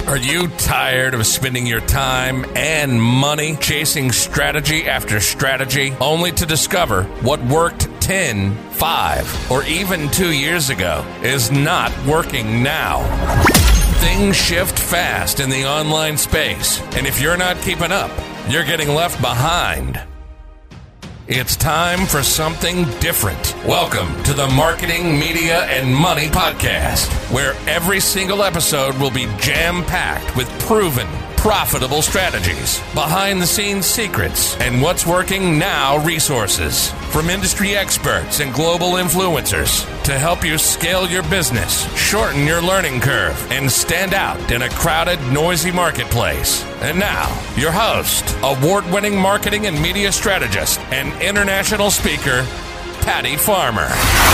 Are you tired of spending your time and money chasing strategy after strategy only to discover what worked 10, 5, or even 2 years ago is not working now? Things shift fast in the online space, and if you're not keeping up, you're getting left behind. It's time for something different. Welcome to the Marketing, Media, and Money Podcast, where every single episode will be jam-packed with proven, profitable strategies, behind-the-scenes secrets, and what's working now resources from industry experts and global influencers to help you scale your business, shorten your learning curve, and stand out in a crowded, noisy marketplace. And now, your host, award-winning marketing and media strategist, and international speaker, Patty Farmer.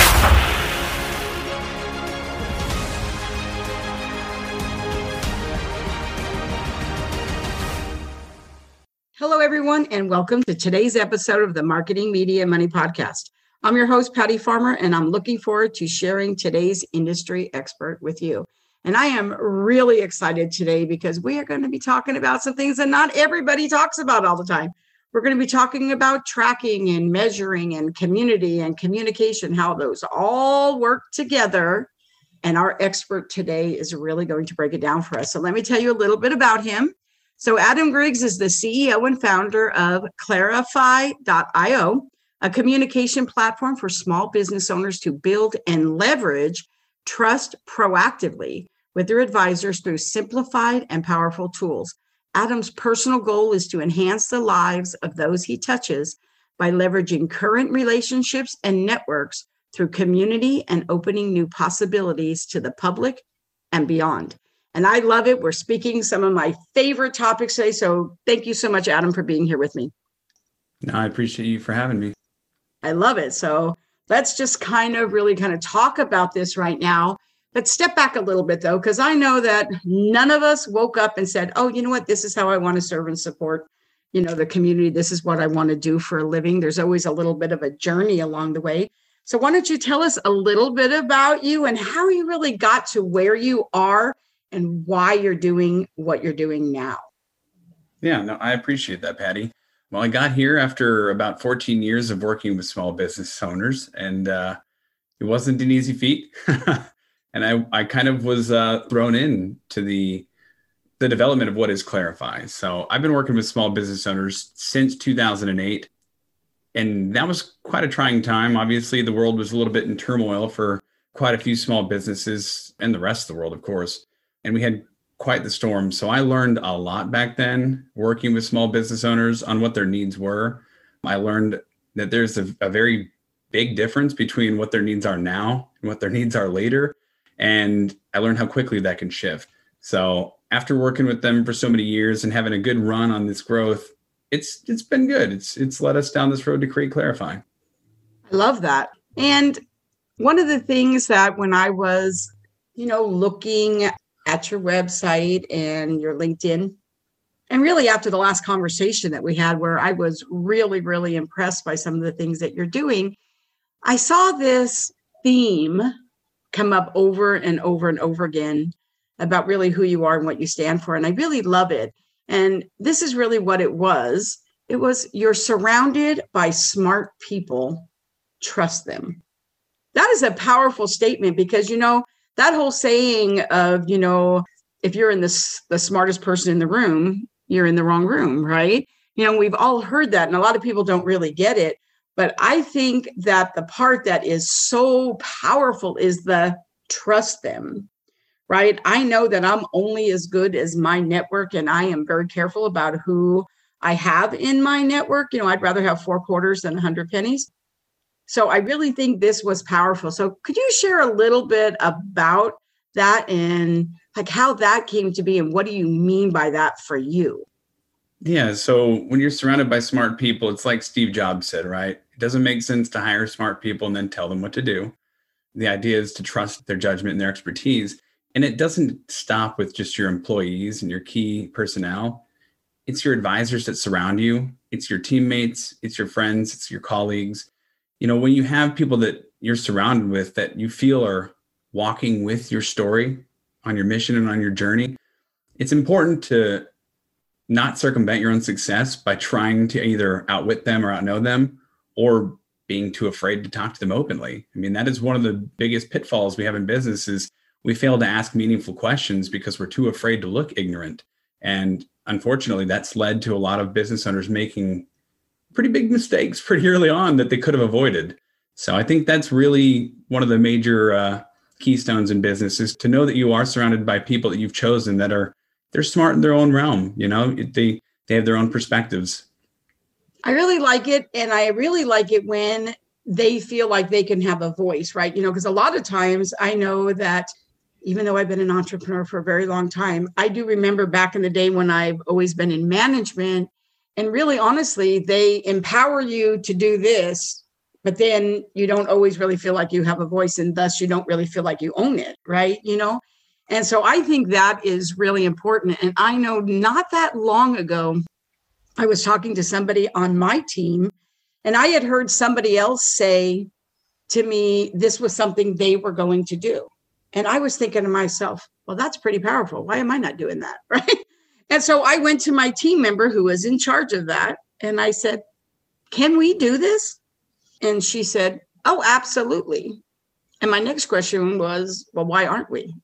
Hello, everyone, and welcome to today's episode of the Marketing, Media, Money Podcast. I'm your host, Patty Farmer, and I'm looking forward to sharing today's industry expert with you. And I am really excited today because we are going to be talking about some things that not everybody talks about all the time. We're going to be talking about tracking and measuring and community and communication, how those all work together. And our expert today is really going to break it down for us. So let me tell you a little bit about him. So Adam Griggs is the CEO and founder of Clarify.io, a communication platform for small business owners to build and leverage trust proactively with their advisors through simplified and powerful tools. Adam's personal goal is to enhance the lives of those he touches by leveraging current relationships and networks through community and opening new possibilities to the public and beyond. And I love it. We're speaking some of my favorite topics today. So thank you so much, Adam, for being here with me. No, I appreciate you for having me. I love it. So let's just really talk about this right now. Let's step back a little bit, though, because I know that none of us woke up and said, oh, you know what? This is how I want to serve and support, the community. This is what I want to do for a living. There's always a little bit of a journey along the way. So why don't you tell us a little bit about you and how you really got to where you are and why you're doing what you're doing now? Yeah, no, I appreciate that, Patty. Well, I got here after about 14 years of working with small business owners, and it wasn't an easy feat. And I kind of was thrown into the development of what is Clarify. So I've been working with small business owners since 2008, and that was quite a trying time. Obviously, the world was a little bit in turmoil for quite a few small businesses and the rest of the world, of course. And we had quite the storm. So I learned a lot back then working with small business owners on what their needs were. I learned that there's a very big difference between what their needs are now and what their needs are later. And I learned how quickly that can shift. So after working with them for so many years and having a good run on this growth, it's been good. It's led us down this road to create Clarify. I love that. And one of the things that when I was, looking at your website and your LinkedIn, and really after the last conversation that we had where I was really, really impressed by some of the things that you're doing, I saw this theme come up over and over and over again about really who you are and what you stand for. And I really love it. And this is really what it was. It was you're surrounded by smart people, trust them. That is a powerful statement because, that whole saying of, if you're in the smartest person in the room, you're in the wrong room, right? We've all heard that, and a lot of people don't really get it. But I think that the part that is so powerful is the trust them, right? I know that I'm only as good as my network, and I am very careful about who I have in my network. I'd rather have 4 quarters than 100 pennies. So I really think this was powerful. So could you share a little bit about that and how that came to be and what do you mean by that for you? Yeah. So when you're surrounded by smart people, it's like Steve Jobs said, right? It doesn't make sense to hire smart people and then tell them what to do. The idea is to trust their judgment and their expertise. And it doesn't stop with just your employees and your key personnel. It's your advisors that surround you. It's your teammates. It's your friends. It's your colleagues. When you have people that you're surrounded with that you feel are walking with your story on your mission and on your journey, it's important to not circumvent your own success by trying to either outwit them or outknow them, or being too afraid to talk to them openly. I mean, that is one of the biggest pitfalls we have in business is we fail to ask meaningful questions because we're too afraid to look ignorant. And unfortunately, that's led to a lot of business owners making pretty big mistakes pretty early on that they could have avoided. So I think that's really one of the major keystones in business, is to know that you are surrounded by people that you've chosen that they're smart in their own realm. You know, they have their own perspectives. I really like it. And I really like it when they feel like they can have a voice, right? Because a lot of times I know that even though I've been an entrepreneur for a very long time, I do remember back in the day when I've always been in management, and really honestly, they empower you to do this, but then you don't always really feel like you have a voice, and thus you don't really feel like you own it, right? And so I think that is really important. And I know not that long ago, I was talking to somebody on my team, and I had heard somebody else say to me, this was something they were going to do. And I was thinking to myself, well, that's pretty powerful. Why am I not doing that? Right. And so I went to my team member who was in charge of that. And I said, can we do this? And she said, oh, absolutely. And my next question was, well, why aren't we?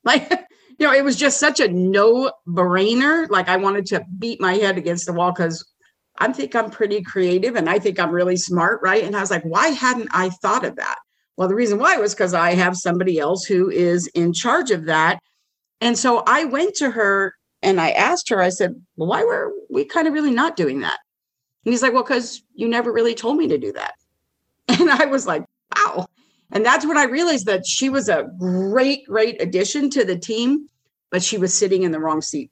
It was just such a no-brainer. Like I wanted to beat my head against the wall because I think I'm pretty creative and I think I'm really smart, right? And I was like, why hadn't I thought of that? Well, the reason why was because I have somebody else who is in charge of that. And so I went to her and I asked her, I said, well, why were we kind of really not doing that? And he's like, well, because you never really told me to do that. And I was like, wow. And that's when I realized that she was a great, great addition to the team, but she was sitting in the wrong seat.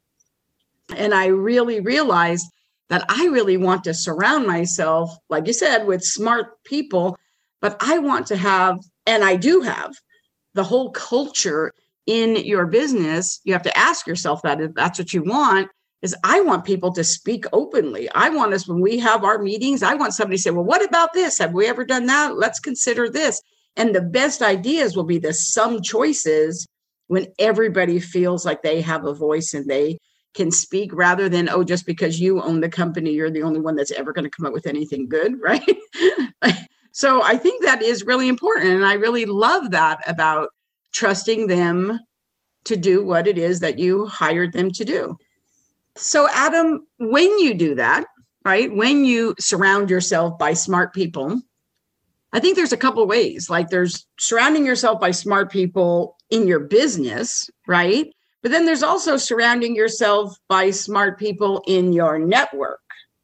And I really realized that I really want to surround myself, like you said, with smart people, but I want to have, and I do have, the whole culture in your business. You have to ask yourself that if that's what you want, is I want people to speak openly. I want us, when we have our meetings, I want somebody to say, well, what about this? Have we ever done that? Let's consider this. And the best ideas will be the some choices when everybody feels like they have a voice and they can speak, rather than, oh, just because you own the company, you're the only one that's ever going to come up with anything good, right? So I think that is really important. And I really love that about trusting them to do what it is that you hired them to do. So Adam, when you do that, right, when you surround yourself by smart people, I think there's a couple of ways. Like there's surrounding yourself by smart people in your business, right? But then there's also surrounding yourself by smart people in your network,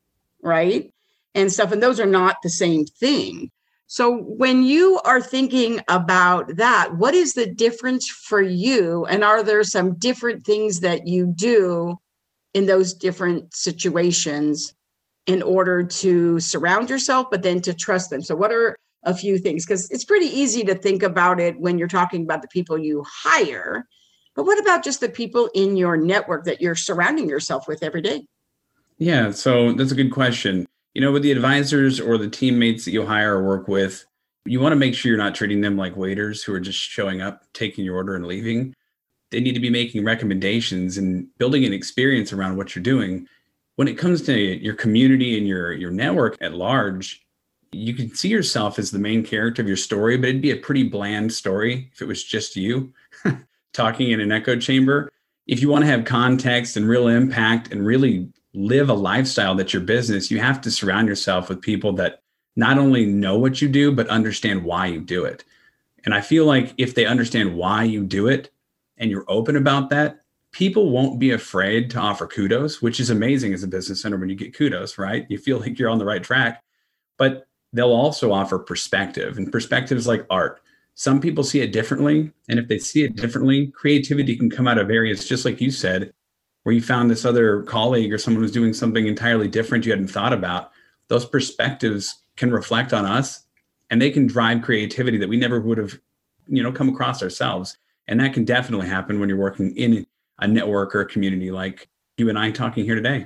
right? And stuff. And those are not the same thing. So when you are thinking about that, what is the difference for you? And are there some different things that you do in those different situations in order to surround yourself, but then to trust them? So what are a few things? Because it's pretty easy to think about it when you're talking about the people you hire. But what about just the people in your network that you're surrounding yourself with every day? Yeah, so that's a good question. With the advisors or the teammates that you hire or work with, you want to make sure you're not treating them like waiters who are just showing up, taking your order and leaving. They need to be making recommendations and building an experience around what you're doing. When it comes to your community and your network at large, you can see yourself as the main character of your story, but it'd be a pretty bland story if it was just you talking in an echo chamber. If you want to have context and real impact and really live a lifestyle that's your business, you have to surround yourself with people that not only know what you do, but understand why you do it. And I feel like if they understand why you do it and you're open about that, people won't be afraid to offer kudos, which is amazing as a business owner when you get kudos, right? You feel like you're on the right track, but they'll also offer perspective, and perspective is like art. Some people see it differently. And if they see it differently, creativity can come out of areas, just like you said, where you found this other colleague or someone who's doing something entirely different you hadn't thought about. Those perspectives can reflect on us and they can drive creativity that we never would have, come across ourselves. And that can definitely happen when you're working in a network or a community like you and I talking here today.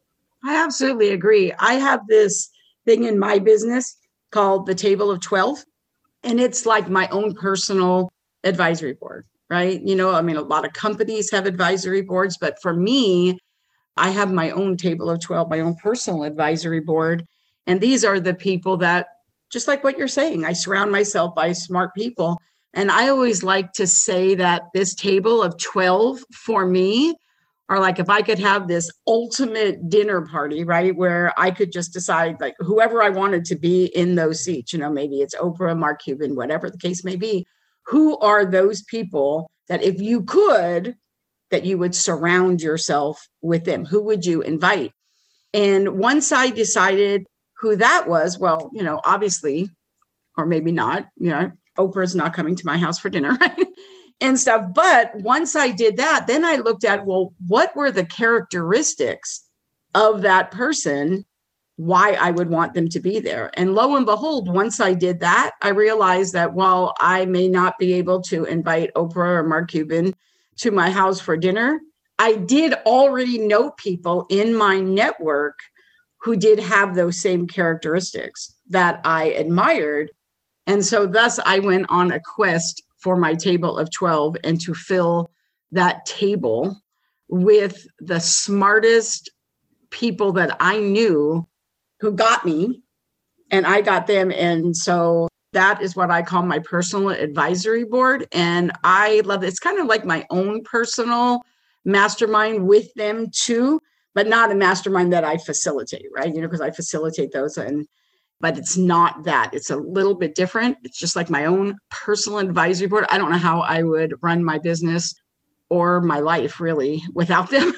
I absolutely agree. I have this thing in my business called the Table of 12, and it's like my own personal advisory board, right? I mean, a lot of companies have advisory boards, but for me, I have my own table of 12, my own personal advisory board. And these are the people that, just like what you're saying, I surround myself by smart people. And I always like to say that this table of 12 for me are like, if I could have this ultimate dinner party, right, where I could just decide like whoever I wanted to be in those seats, maybe it's Oprah, Mark Cuban, whatever the case may be. Who are those people that if you could, that you would surround yourself with them? Who would you invite? And once I decided who that was, well, obviously, or maybe not, Oprah's not coming to my house for dinner, right? And stuff. But once I did that, then I looked at, well, what were the characteristics of that person, why I would want them to be there? And lo and behold, once I did that, I realized that while I may not be able to invite Oprah or Mark Cuban to my house for dinner, I did already know people in my network who did have those same characteristics that I admired. And so thus I went on a quest for my table of 12 and to fill that table with the smartest people that I knew who got me and I got them. And so that is what I call my personal advisory board. And I love it. It's kind of like my own personal mastermind with them too, but not a mastermind that I facilitate, right? Because I facilitate those but it's not that. It's a little bit different. It's just like my own personal advisory board. I don't know how I would run my business or my life really without them.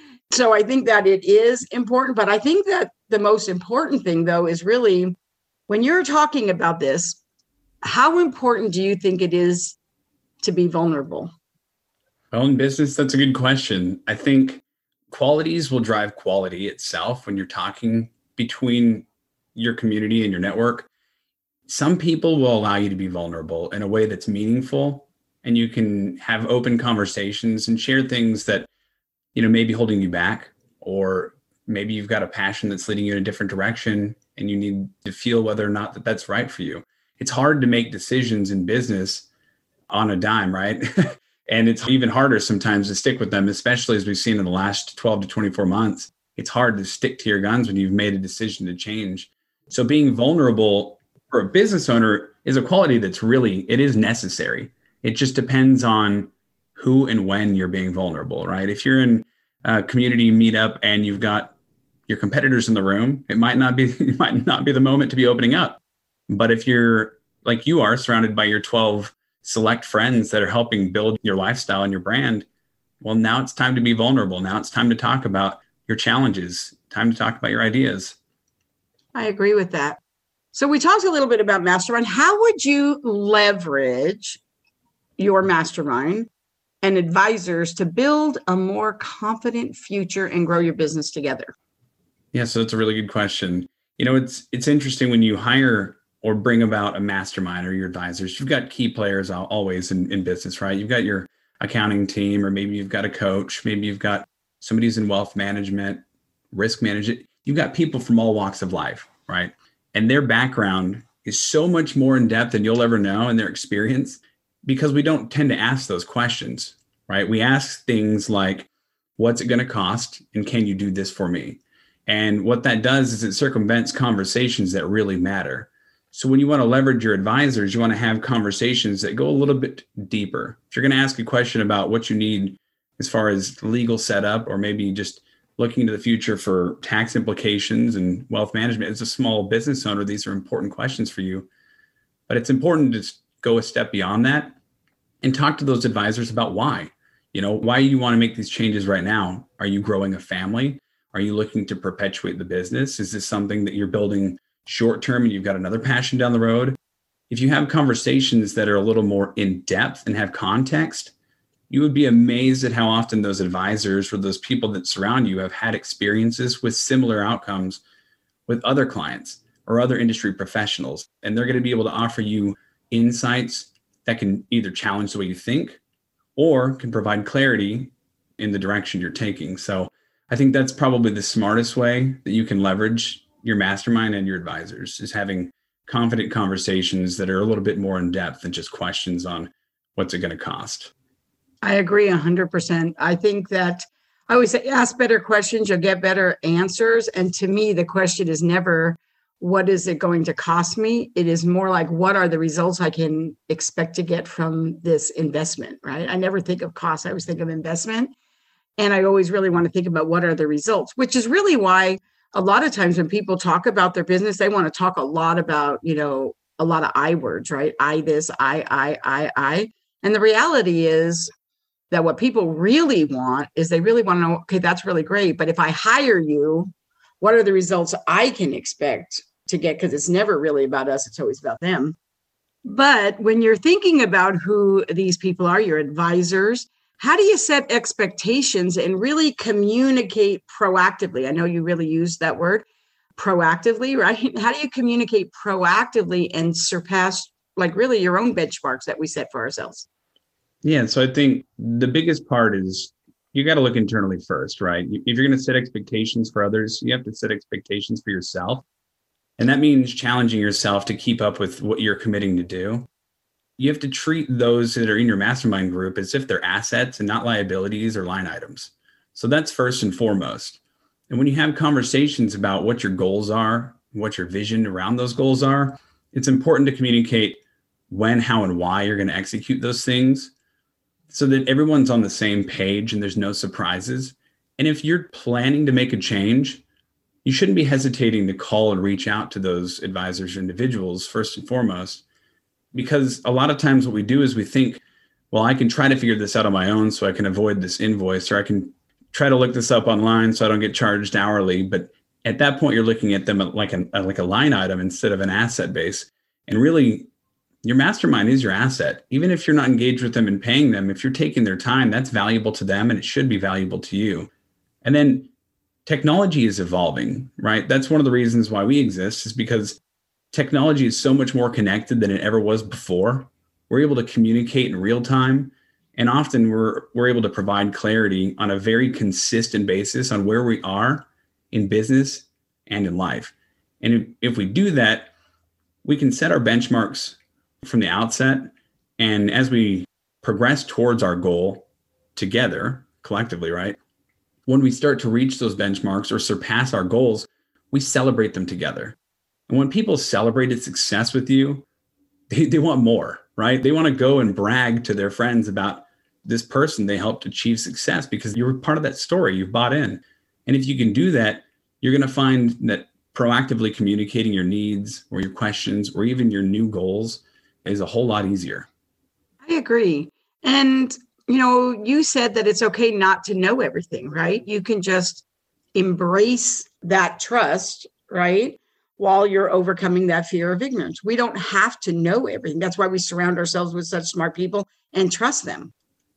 So I think that it is important, but I think that the most important thing though is really when you're talking about this, how important do you think it is to be vulnerable? Well, in business, that's a good question. I think qualities will drive quality itself when you're talking between your community and your network. Some people will allow you to be vulnerable in a way that's meaningful, and you can have open conversations and share things that, may be holding you back, or maybe you've got a passion that's leading you in a different direction and you need to feel whether or not that's right for you. It's hard to make decisions in business on a dime, right? And it's even harder sometimes to stick with them, especially as we've seen in the last 12 to 24 months. It's hard to stick to your guns when you've made a decision to change. So being vulnerable for a business owner is a quality that's it is necessary. It just depends on who and when you're being vulnerable, right? If you're in a community meetup and you've got your competitors in the room, it might not be the moment to be opening up. But if you're like you are surrounded by your 12 select friends that are helping build your lifestyle and your brand, well, now it's time to be vulnerable. Now it's time to talk about your challenges, time to talk about your ideas. I agree with that. So we talked a little bit about mastermind. How would you leverage your mastermind and advisors to build a more confident future and grow your business together? Yeah, so that's a really good question. It's interesting when you hire or bring about a mastermind or your advisors, you've got key players always in business, right? You've got your accounting team, or maybe you've got a coach, maybe you've got somebody who's in wealth management, risk management. You've got people from all walks of life, right? And their background is so much more in depth than you'll ever know in their experience, because we don't tend to ask those questions, right? We ask things like, what's it going to cost? And can you do this for me? And what that does is it circumvents conversations that really matter. So when you want to leverage your advisors, you want to have conversations that go a little bit deeper. If you're going to ask a question about what you need as far as legal setup, or maybe just looking to the future for tax implications and wealth management, as a small business owner, these are important questions for you. But it's important to go a step beyond that and talk to those advisors about why. Why you want to make these changes right now. Are you growing a family? Are you looking to perpetuate the business? Is this something that you're building short term and you've got another passion down the road? If you have conversations that are a little more in depth and have context, you would be amazed at how often those advisors or those people that surround you have had experiences with similar outcomes with other clients or other industry professionals. And they're going to be able to offer you insights that can either challenge the way you think or can provide clarity in the direction you're taking. So I think that's probably the smartest way that you can leverage your mastermind and your advisors, is having confident conversations that are a little bit more in depth than just questions on what's it going to cost. I agree 100%. I think that I always say, ask better questions, you'll get better answers. And to me, the question is never, what is it going to cost me? It is more like, what are the results I can expect to get from this investment, right? I never think of cost. I always think of investment. And I always really want to think about what are the results, which is really why a lot of times when people talk about their business, they want to talk a lot about, a lot of I words, right? I this, I. And the reality is that what people really want is they really want to know, okay, that's really great. But if I hire you, what are the results I can expect to get? Because it's never really about us. It's always about them. But when you're thinking about who these people are, your advisors, how do you set expectations and really communicate proactively? I know you really use that word, proactively, right? How do you communicate proactively and surpass like really your own benchmarks that we set for ourselves? Yeah. So I think the biggest part is you got to look internally first, right? If you're going to set expectations for others, you have to set expectations for yourself. And that means challenging yourself to keep up with what you're committing to do. You have to treat those that are in your mastermind group as if they're assets and not liabilities or line items. So that's first and foremost. And when you have conversations about what your goals are, what your vision around those goals are, it's important to communicate when, how, and why you're going to execute those things so that everyone's on the same page and there's no surprises. And if you're planning to make a change, you shouldn't be hesitating to call and reach out to those advisors or individuals first and foremost, because a lot of times what we do is we think, well, I can try to figure this out on my own so I can avoid this invoice, or I can try to look this up online so I don't get charged hourly. But at that point, you're looking at them like a line item instead of an asset base. And really, your mastermind is your asset. Even if you're not engaged with them and paying them, if you're taking their time, that's valuable to them and it should be valuable to you. And then technology is evolving, right? That's one of the reasons why we exist, is because technology is so much more connected than it ever was before. We're able to communicate in real time. And often we're able to provide clarity on a very consistent basis on where we are in business and in life. And if we do that, we can set our benchmarks from the outset. And as we progress towards our goal together, collectively, right? When we start to reach those benchmarks or surpass our goals, we celebrate them together. And when people celebrated success with you, they want more, right? They want to go and brag to their friends about this person they helped achieve success because you were part of that story. You've bought in. And if you can do that, you're going to find that proactively communicating your needs or your questions or even your new goals is a whole lot easier. I agree. And, you said that it's okay not to know everything, right? You can just embrace that trust, right? While you're overcoming that fear of ignorance. We don't have to know everything. That's why we surround ourselves with such smart people and trust them.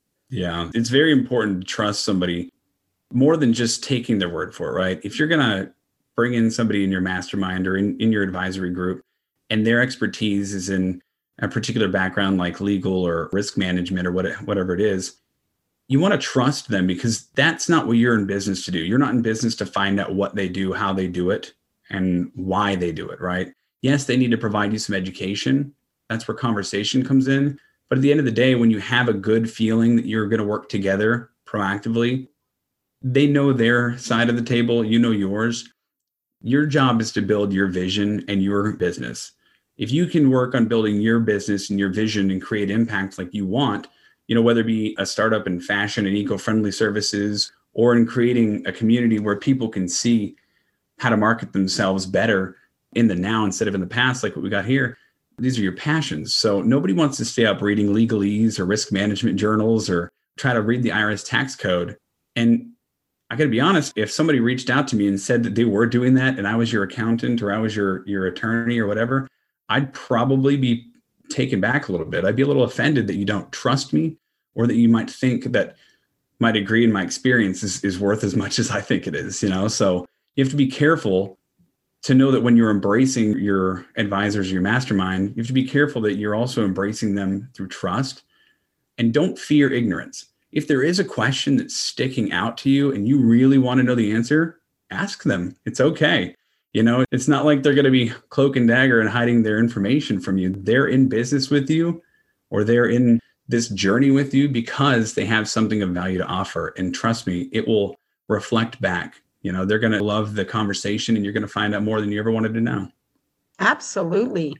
Yeah, it's very important to trust somebody more than just taking their word for it, right? If you're going to bring in somebody in your mastermind or in your advisory group and their expertise is in a particular background like legal or risk management or whatever it is, you want to trust them because that's not what you're in business to do. You're not in business to find out what they do, how they do it, and why they do it, right? Yes, they need to provide you some education. That's where conversation comes in. But at the end of the day, when you have a good feeling that you're going to work together proactively, they know their side of the table, you know yours. Your job is to build your vision and your business. If you can work on building your business and your vision and create impact like you want, whether it be a startup in fashion and eco-friendly services or in creating a community where people can see how to market themselves better in the now instead of in the past, like what we got here. These are your passions. So nobody wants to stay up reading legalese or risk management journals or try to read the IRS tax code. And I got to be honest, if somebody reached out to me and said that they were doing that and I was your accountant or I was your attorney or whatever, I'd probably be taken back a little bit. I'd be a little offended that you don't trust me or that you might think that my degree and my experience is worth as much as I think it is, So you have to be careful to know that when you're embracing your advisors, your mastermind, you have to be careful that you're also embracing them through trust, and don't fear ignorance. If there is a question that's sticking out to you and you really want to know the answer, ask them. It's okay. It's not like they're going to be cloak and dagger and hiding their information from you. They're in business with you, or they're in this journey with you because they have something of value to offer. And trust me, it will reflect back. They're going to love the conversation and you're going to find out more than you ever wanted to know. Absolutely.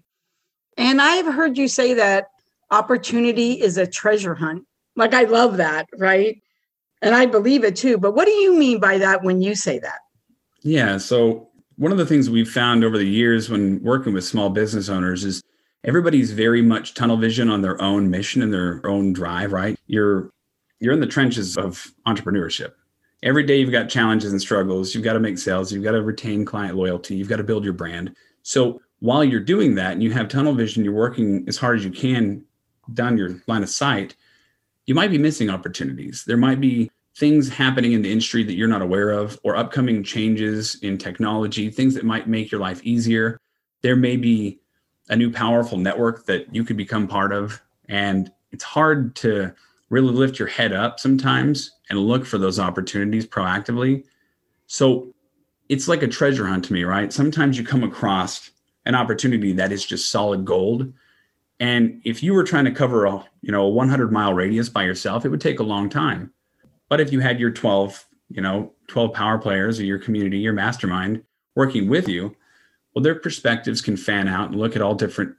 And I've heard you say that opportunity is a treasure hunt. Like, I love that, right? And I believe it too. But what do you mean by that when you say that? Yeah. So one of the things we've found over the years when working with small business owners is everybody's very much tunnel vision on their own mission and their own drive, right? You're in the trenches of entrepreneurship. Every day you've got challenges and struggles. You've got to make sales. You've got to retain client loyalty. You've got to build your brand. So while you're doing that and you have tunnel vision, you're working as hard as you can down your line of sight, you might be missing opportunities. There might be things happening in the industry that you're not aware of, or upcoming changes in technology, things that might make your life easier. There may be a new powerful network that you could become part of. And it's hard to really lift your head up sometimes and look for those opportunities proactively. So it's like a treasure hunt to me, right? Sometimes you come across an opportunity that is just solid gold. And if you were trying to cover a 100-mile radius by yourself, it would take a long time. But if you had your 12 power players or your community, your mastermind working with you, well, their perspectives can fan out and look at all different,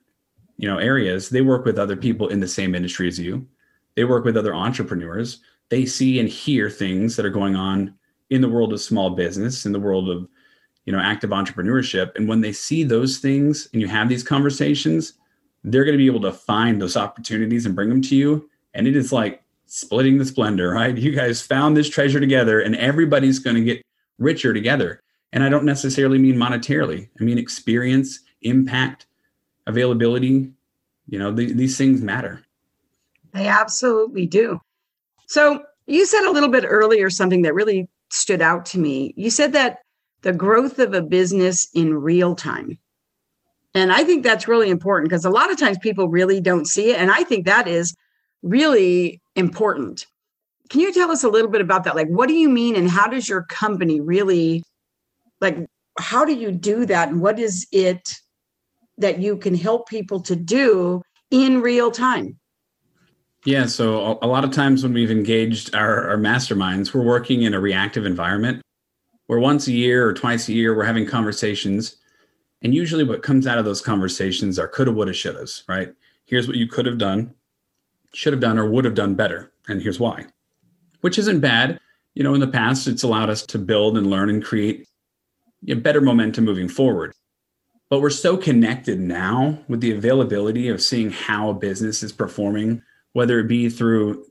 areas. They work with other people in the same industry as you. They work with other entrepreneurs. They see and hear things that are going on in the world of small business, in the world of, active entrepreneurship. And when they see those things and you have these conversations, they're going to be able to find those opportunities and bring them to you. And it is like splitting the splendor, right? You guys found this treasure together and everybody's going to get richer together. And I don't necessarily mean monetarily. I mean experience, impact, availability. These things matter. They absolutely do. So you said a little bit earlier something that really stood out to me. You said that the growth of a business in real time. And I think that's really important because a lot of times people really don't see it. And I think that is really important. Can you tell us a little bit about that? Like, what do you mean? And how does your company really, how do you do that? And what is it that you can help people to do in real time? Yeah. So a lot of times when we've engaged our masterminds, we're working in a reactive environment where once a year or twice a year, we're having conversations. And usually what comes out of those conversations are coulda, woulda, shouldas, right? Here's what you could have done, should have done, or would have done better. And here's why, which isn't bad. In the past, it's allowed us to build and learn and create better momentum moving forward. But we're so connected now with the availability of seeing how a business is performing, whether it be through,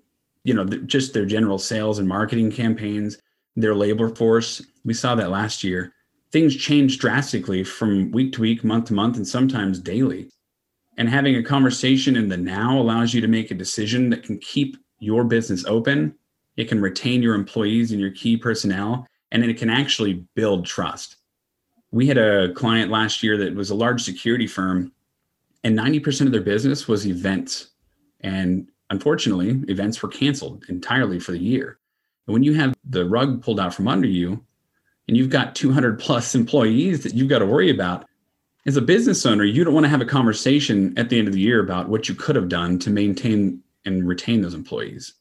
just their general sales and marketing campaigns, their labor force. We saw that last year. Things change drastically from week to week, month to month, and sometimes daily. And having a conversation in the now allows you to make a decision that can keep your business open. It can retain your employees and your key personnel, and it can actually build trust. We had a client last year that was a large security firm, and 90% of their business was events. And unfortunately, events were canceled entirely for the year. And when you have the rug pulled out from under you, and you've got 200 plus employees that you've got to worry about, as a business owner, you don't want to have a conversation at the end of the year about what you could have done to maintain and retain those employees.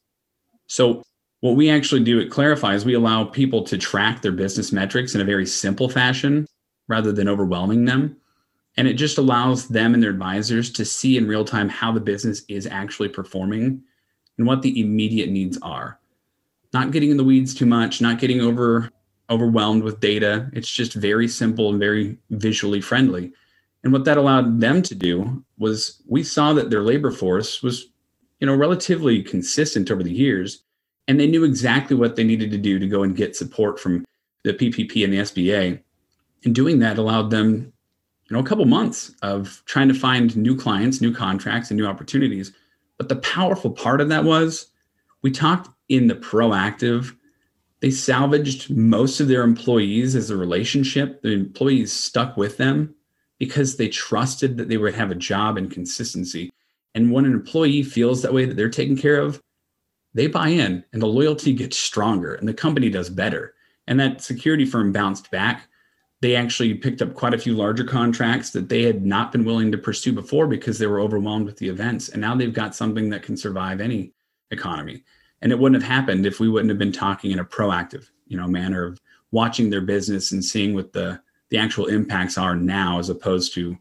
So what we actually do at Clarify is we allow people to track their business metrics in a very simple fashion rather than overwhelming them. And it just allows them and their advisors to see in real time how the business is actually performing and what the immediate needs are. Not getting in the weeds too much, not getting overwhelmed with data. It's just very simple and very visually friendly. And what that allowed them to do was we saw that their labor force was, relatively consistent over the years, and they knew exactly what they needed to do to go and get support from the PPP and the SBA. And doing that allowed them, a couple months of trying to find new clients, new contracts, and new opportunities. But the powerful part of that was we talked in the proactive. They salvaged most of their employees as a relationship. The employees stuck with them because they trusted that they would have a job and consistency. And when an employee feels that way, that they're taken care of, they buy in and the loyalty gets stronger and the company does better. And that security firm bounced back They actually picked up quite a few larger contracts that they had not been willing to pursue before because they were overwhelmed with the events. And now they've got something that can survive any economy. And it wouldn't have happened if we wouldn't have been talking in a proactive, manner of watching their business and seeing what the actual impacts are now, as opposed to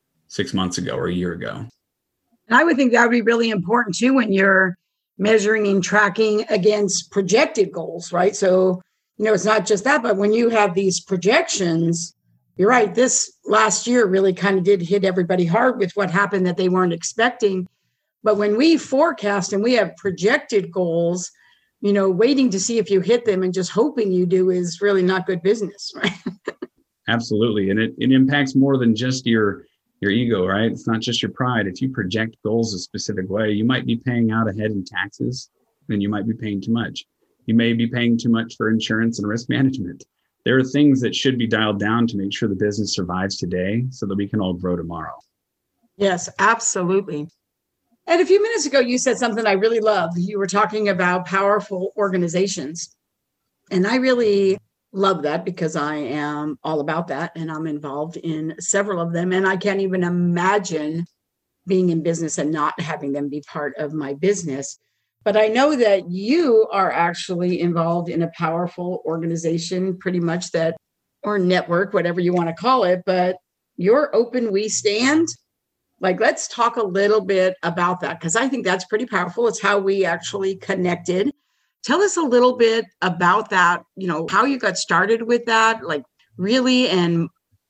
6 months ago or a year ago. And I would think that would be really important too when you're measuring and tracking against projected goals, right? So, it's not just that, but when you have these projections, you're right. This last year really kind of did hit everybody hard with what happened that they weren't expecting. But when we forecast and we have projected goals, waiting to see if you hit them and just hoping you do is really not good business, right? Absolutely. And it impacts more than just your ego, right? It's not just your pride. If you project goals a specific way, you might be paying out ahead in taxes, then you might be paying too much. You may be paying too much for insurance and risk management. There are things that should be dialed down to make sure the business survives today so that we can all grow tomorrow. Yes, absolutely. And a few minutes ago, you said something I really love. You were talking about powerful organizations. And I really love that because I am all about that. And I'm involved in several of them. And I can't even imagine being in business and not having them be part of my business. But I know that you are actually involved in a powerful organization, pretty much that, or network, whatever you want to call it. But you're Open We Stand. Let's talk a little bit about that, because I think that's pretty powerful. It's how we actually connected. Tell us a little bit about that, how you got started with that, really. And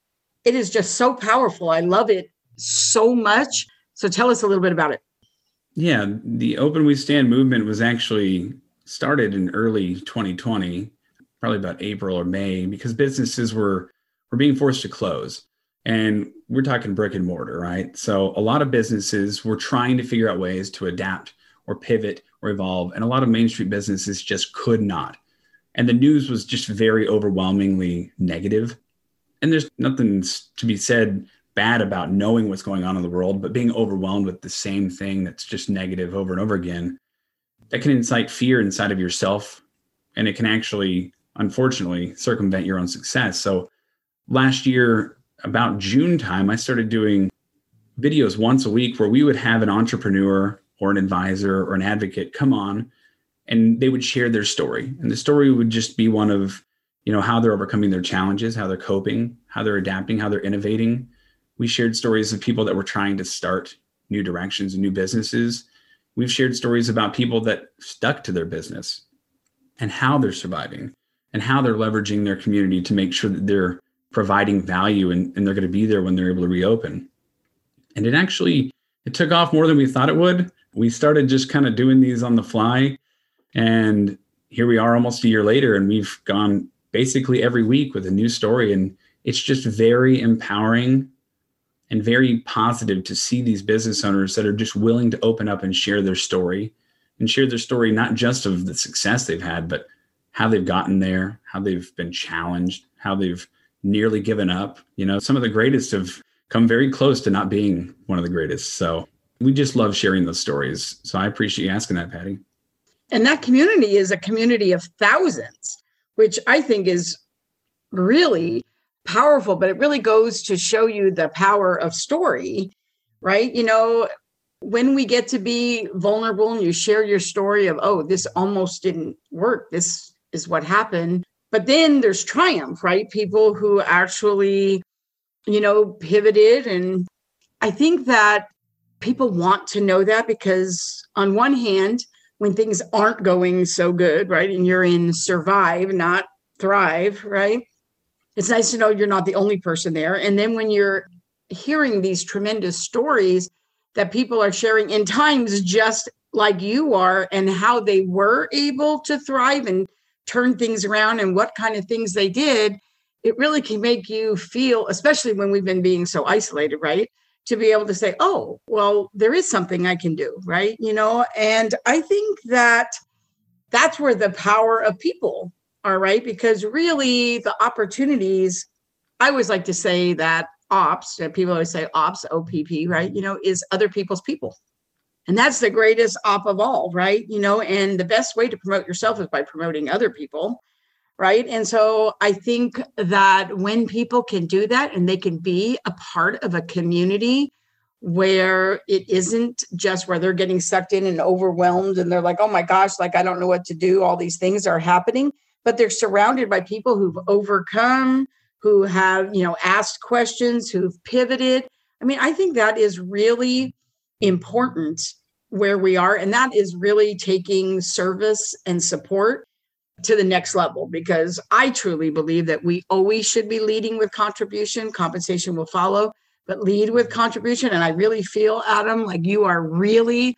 it is just so powerful. I love it so much. So tell us a little bit about it. Yeah, the Open We Stand movement was actually started in early 2020, probably about April or May, because businesses were being forced to close. And we're talking brick and mortar, right? So a lot of businesses were trying to figure out ways to adapt or pivot or evolve. And a lot of Main Street businesses just could not. And the news was just very overwhelmingly negative. And there's nothing to be said bad about knowing what's going on in the world, but being overwhelmed with the same thing that's just negative over and over again, that can incite fear inside of yourself. And it can actually, unfortunately, circumvent your own success. So last year, about June time, I started doing videos once a week where we would have an entrepreneur or an advisor or an advocate come on, and they would share their story. And the story would just be one of, how they're overcoming their challenges, how they're coping, how they're adapting, how they're innovating. We shared stories of people that were trying to start new directions and new businesses. We've shared stories about people that stuck to their business and how they're surviving and how they're leveraging their community to make sure that they're providing value and they're going to be there when they're able to reopen. And it took off more than we thought it would. We started just kind of doing these on the fly. And here we are almost a year later, and we've gone basically every week with a new story. And it's just very empowering and very positive to see these business owners that are just willing to open up and share their story, not just of the success they've had, but how they've gotten there, how they've been challenged, how they've nearly given up. Some of the greatest have come very close to not being one of the greatest. So we just love sharing those stories. So I appreciate you asking that, Patty. And that community is a community of thousands, which I think is really powerful, but it really goes to show you the power of story, right? When we get to be vulnerable and you share your story of, oh, this almost didn't work, this is what happened. But then there's triumph, right? People who actually, pivoted. And I think that people want to know that, because on one hand, when things aren't going so good, right? And you're in survive, not thrive, right? It's nice to know you're not the only person there. And then when you're hearing these tremendous stories that people are sharing in times just like you are, and how they were able to thrive and turn things around and what kind of things they did, it really can make you feel, especially when we've been being so isolated, right? To be able to say, oh, well, there is something I can do, right? And I think that that's where the power of people are, right? Because really the opportunities, I always like to say that people always say ops, OPP, right? Is other people's people. And that's the greatest op of all, right? And the best way to promote yourself is by promoting other people, right? And so I think that when people can do that and they can be a part of a community where it isn't just where they're getting sucked in and overwhelmed and they're like, oh my gosh, like, I don't know what to do. All these things are happening, but they're surrounded by people who've overcome, who have, asked questions, who've pivoted. I mean, I think that is really important where we are. And that is really taking service and support to the next level, because I truly believe that we always should be leading with contribution. Compensation will follow, but lead with contribution. And I really feel, Adam, like you are really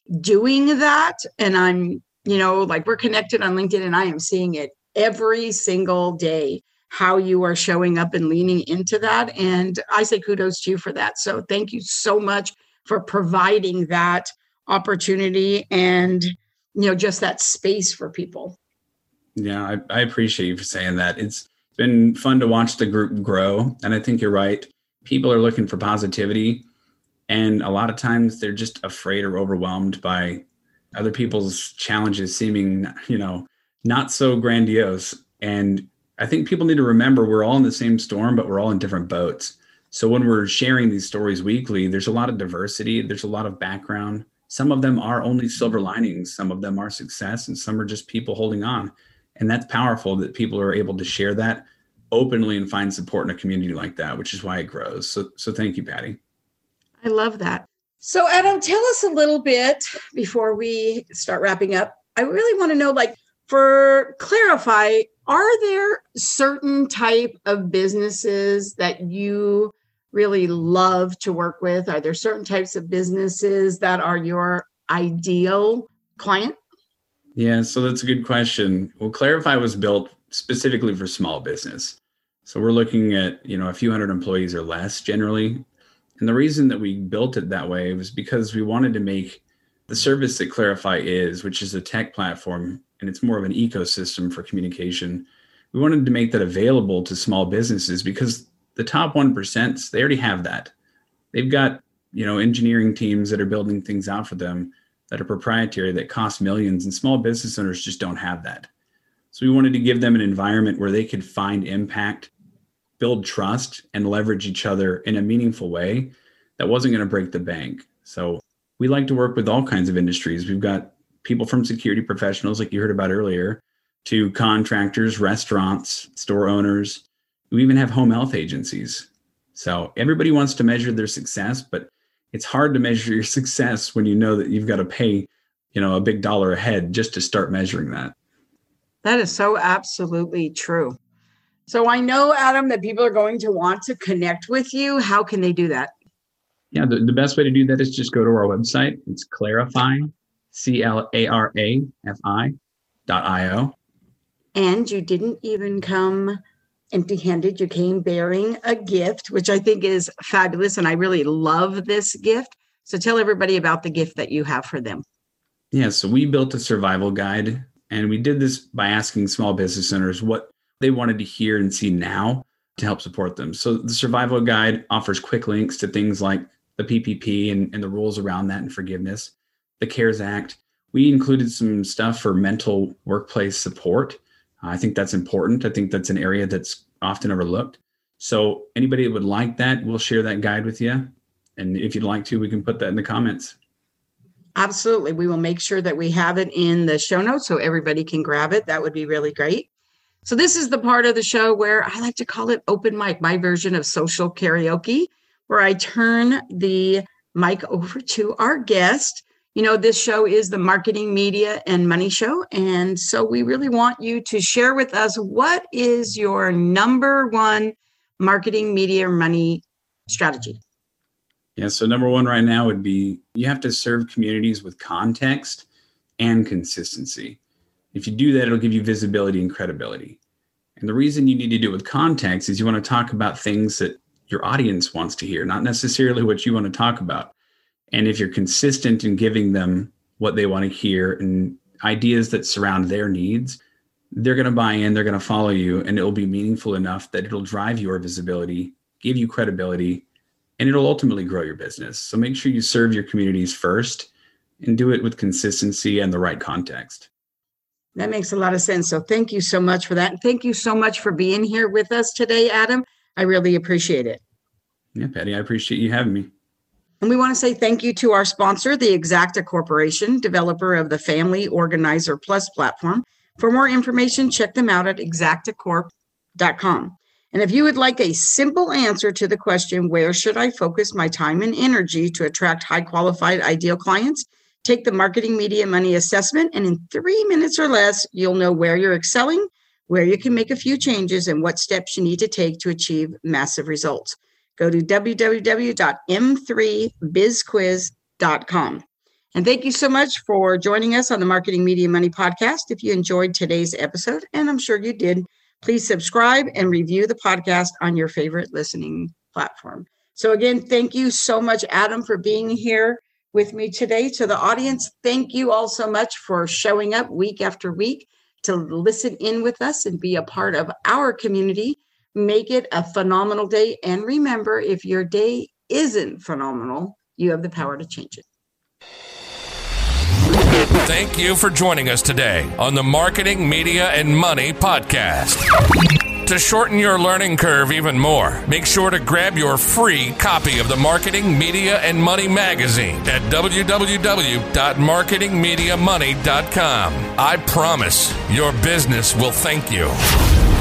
doing that. And I'm, like we're connected on LinkedIn and I am seeing it every single day, how you are showing up and leaning into that. And I say kudos to you for that. So thank you so much for providing that opportunity and, just that space for people. Yeah, I appreciate you for saying that. It's been fun to watch the group grow. And I think you're right. People are looking for positivity. And a lot of times they're just afraid or overwhelmed by other people's challenges seeming, not so grandiose. And I think people need to remember we're all in the same storm, but we're all in different boats. So when we're sharing these stories weekly, there's a lot of diversity. There's a lot of background. Some of them are only silver linings. Some of them are success, and some are just people holding on. And that's powerful that people are able to share that openly and find support in a community like that, which is why it grows. So thank you, Patty. I love that. So Adam, tell us a little bit before we start wrapping up. I really want to know, for Clarify, are there certain type of businesses that you really love to work with? Are there certain types of businesses that are your ideal client? Yeah, so that's a good question. Well, Clarify was built specifically for small business. So we're looking at, a few hundred employees or less generally. And the reason that we built it that way was because we wanted to make the service that Clarify is, which is a tech platform, and it's more of an ecosystem for communication. We wanted to make that available to small businesses because the top 1%, they already have that. They've got, engineering teams that are building things out for them that are proprietary, that cost millions, and small business owners just don't have that. So we wanted to give them an environment where they could find impact, build trust, and leverage each other in a meaningful way that wasn't going to break the bank. So we like to work with all kinds of industries. We've got people from security professionals, like you heard about earlier, to contractors, restaurants, store owners. We even have home health agencies. So everybody wants to measure their success, but it's hard to measure your success when you know that you've got to pay, a big dollar a head just to start measuring that. That is so absolutely true. So I know, Adam, that people are going to want to connect with you. How can they do that? Yeah, the best way to do that is just go to our website. It's Clarify, CLARAFI.io. And you didn't even come empty-handed. You came bearing a gift, which I think is fabulous. And I really love this gift. So tell everybody about the gift that you have for them. Yeah, so we built a survival guide, and we did this by asking small business owners what they wanted to hear and see now to help support them. So the survival guide offers quick links to things like the PPP and the rules around that and forgiveness, the CARES Act. We included some stuff for mental workplace support. I think that's important. I think that's an area that's often overlooked. So anybody that would like that, we'll share that guide with you. And if you'd like to, we can put that in the comments. Absolutely. We will make sure that we have it in the show notes so everybody can grab it. That would be really great. So this is the part of the show where I like to call it open mic, my version of social karaoke, where I turn the mic over to our guest. This show is the Marketing, Media, and Money Show. And so we really want you to share with us, what is your number one marketing, media, or money strategy? Yeah, so number one right now would be you have to serve communities with context and consistency. If you do that, it'll give you visibility and credibility. And the reason you need to do it with context is you want to talk about things that your audience wants to hear, not necessarily what you want to talk about. And if you're consistent in giving them what they want to hear and ideas that surround their needs, they're going to buy in, they're going to follow you, and it'll be meaningful enough that it'll drive your visibility, give you credibility, and it'll ultimately grow your business. So make sure you serve your communities first and do it with consistency and the right context. That makes a lot of sense. So thank you so much for that. And thank you so much for being here with us today, Adam. I really appreciate it. Yeah, Patty, I appreciate you having me. And we want to say thank you to our sponsor, the Exacta Corporation, developer of the Family Organizer Plus platform. For more information, check them out at exactacorp.com. And if you would like a simple answer to the question, where should I focus my time and energy to attract high qualified ideal clients? Take the Marketing Media Money Assessment, and in 3 minutes or less, you'll know where you're excelling, where you can make a few changes, and what steps you need to take to achieve massive results. Go to www.m3bizquiz.com. And thank you so much for joining us on the Marketing Media Money podcast. If you enjoyed today's episode, and I'm sure you did, please subscribe and review the podcast on your favorite listening platform. So again, thank you so much, Adam, for being here with me today. To the audience, thank you all so much for showing up week after week to listen in with us and be a part of our community. Make it a phenomenal day. And remember, if your day isn't phenomenal, you have the power to change it. Thank you for joining us today on the Marketing, Media, and Money podcast. To shorten your learning curve even more, make sure to grab your free copy of the Marketing, Media, and Money magazine at www.marketingmediamoney.com. I promise your business will thank you.